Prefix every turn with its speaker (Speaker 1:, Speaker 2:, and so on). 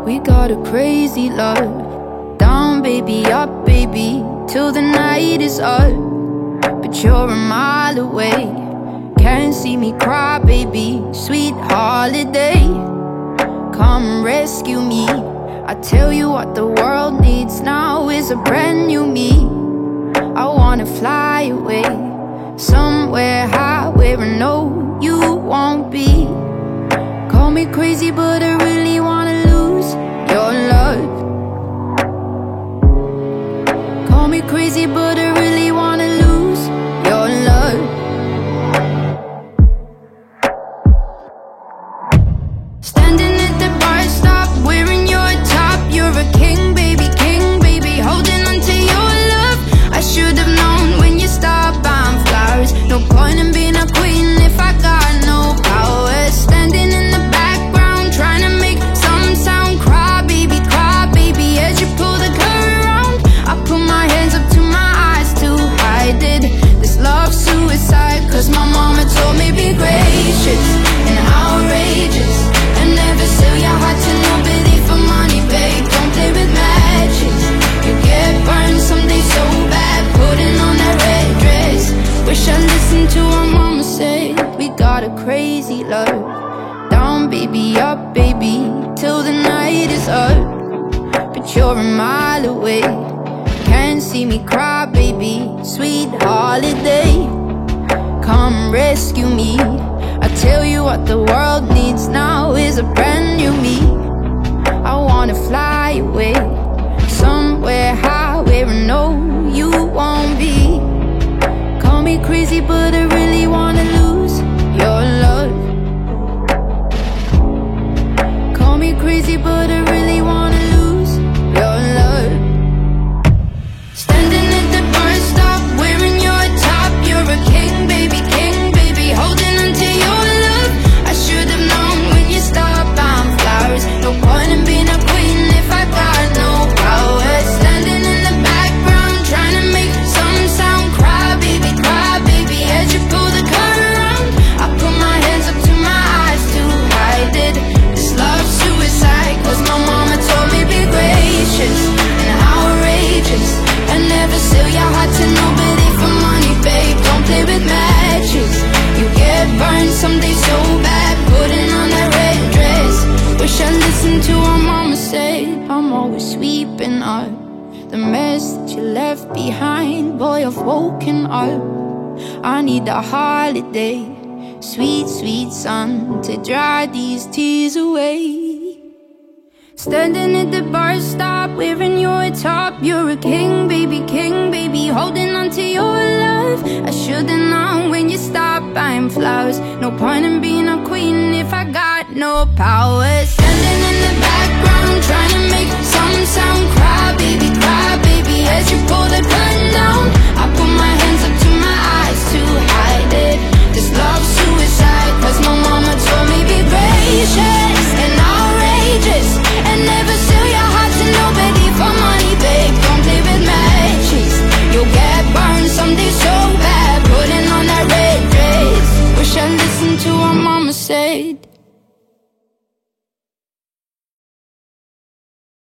Speaker 1: We got a crazy love. Down, baby, up, baby, till the night is up. But you're a mile away. Can't see me cry, baby. Sweet holiday, come rescue me. I tell you what the world needs now is a brand new me. I wanna fly away, somewhere high where I know you won't be. Call me crazy, but I really wanna lose your love. Call me crazy, but I really wanna lose your love. Standing at the bar stop, wearing your top. You're a king, baby, holding on to your love. I should have known when you start buying flowers. No point in being a queen if I got no power. Standing in the background, trying to make some sound. Cry, baby, as you pull the curtain around. I put my hands up to my eyes to hide it. This love suicide, cause my mama told me be gracious and outrageous, and never sell your heart to nobody for money, babe. Don't play with matches, you get burned someday so bad, putting on that red dress. Wish I listened to what mama said. We got a crazy love. Down, baby, up, baby, till the night is up. But you're a mile away. Can't see me cry, baby. Sweet holiday, come rescue me. I tell you what the world needs now is a brand new me. I wanna fly away, somewhere high where I know you won't be. Call me crazy, but I really wanna lose your love. Call me crazy, but I really wanna lose your love. Standing at the bar stop, wearing your top. You're a king, baby, holding on to your love. I should have known when you start buying flowers. No point in being a queen if I got no power. Standing in the background, trying to make some sound. Cry, baby, as you pull the curtain around. I put my hands up to my eyes to hide it. This love suicide, cause my mama told me be gracious and outrageous, and never sell your heart to nobody for money, babe. Don't play with matches, you get burned someday so bad, putting on that red dress. Wish I listened to what mama said. I'm always sweeping up the mess that you left behind. Boy, I've woken up, I need a holiday, sweet, sweet sun to dry these tears away. Standing at the bar stop, wearing your top. You're a king, baby, holding on to your love. I should've known when you stopped buying flowers. No point in being a queen if I got no power. Standing in the background, trying to make some sound. Cry, baby, as you pull the curtain down.